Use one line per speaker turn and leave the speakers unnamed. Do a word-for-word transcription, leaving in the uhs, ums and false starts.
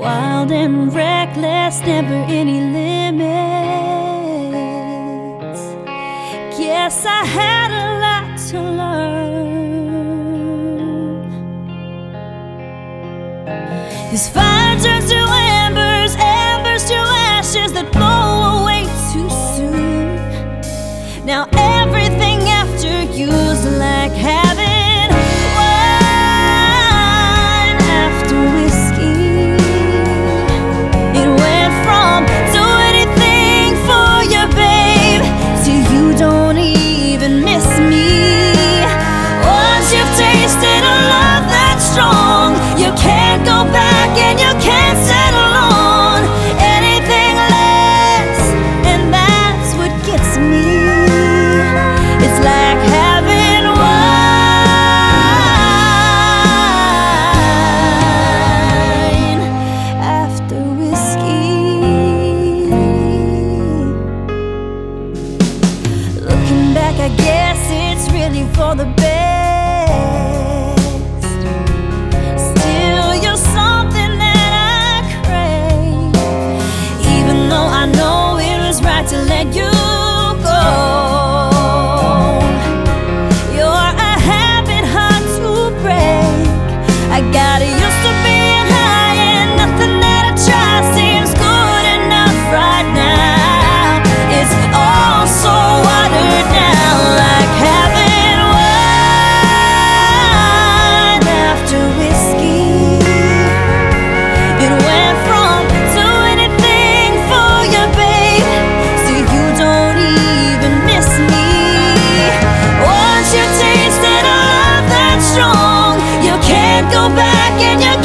wild and reckless, never any limits. Guess I had a lot to learn. This fire turns to embers, embers to ashes that blow away too soon. Now everything after you's like having wine after whiskey. It went from do anything for you, babe, to you don't even miss me. Once you've tasted a love that's strong, you can't go back and you can't settle on anything less, and that's what gets me. It's like having wine after whiskey. Looking back, I guess it's really for the best. Still, you're something that I crave, even though I know it was right to let you go. I got used to being high and nothing that I try seems good enough right now. It's all so watered down, like having wine after whiskey. It went from do anything for you, babe, so you don't even miss me. Once you tasted a love that's strong, you can't go back and you